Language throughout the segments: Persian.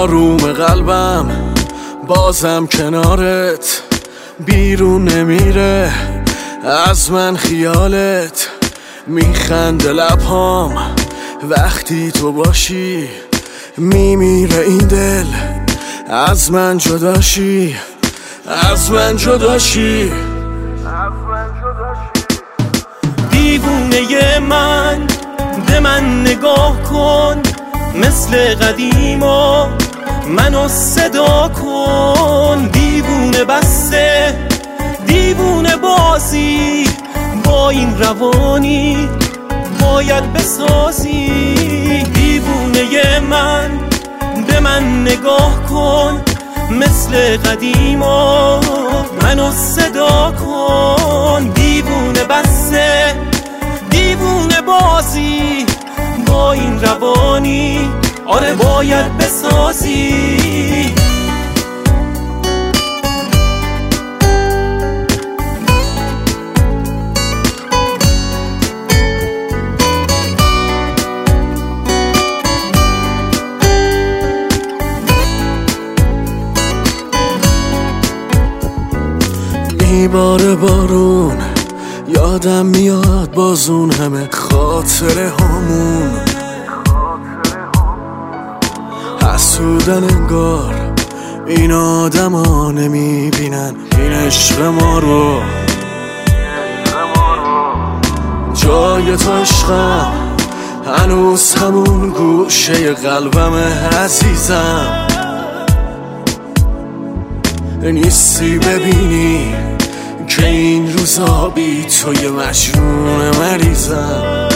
آروم قلبم بازم کنارت، بیرون نمیره از من خیالت. میخنده لبهام وقتی تو باشی، میمیره این دل از من جداشی، از من جداشی. دیوونه من به من نگاه کن، مثل قدیما منو صدا کن. دیوونه بسته دیوونه بازی، با این روانی باید بسازی. دیوونه من به من نگاه کن، مثل قدیما منو صدا کن. دیوونه بسته دیوونه بازی، با این روانی آره باید بسازی. میباره بارون، یادم میاد بازون همه خاطره هامون. حسودن انگار این آدم ها نمیبینن این عشق ما رو. جای تو عشقم هنوز همون گوشه قلبم عزیزم. نیستی ببینی که این روزا بی توی مجنون مریضم.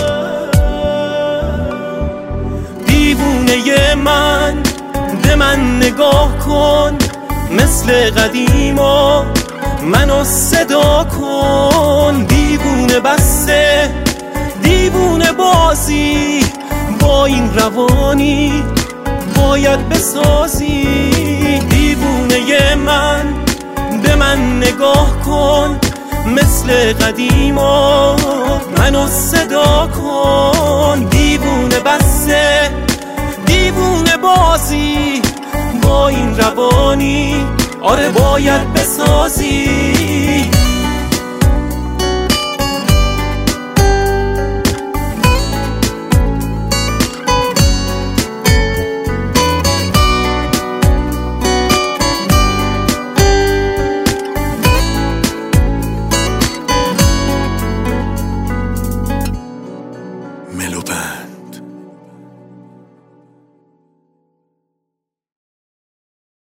دیوونه من به من نگاه کن، مثل قدیما منو صدا کن. دیوونه بسته دیوونه بازی، با این روانی باید بسازی. دیوونه من به من نگاه کن، مثل قدیما منو صدا کن. دیوونه بسته دیوونه بازی، با این روانی آره باید بسازی. ملوبند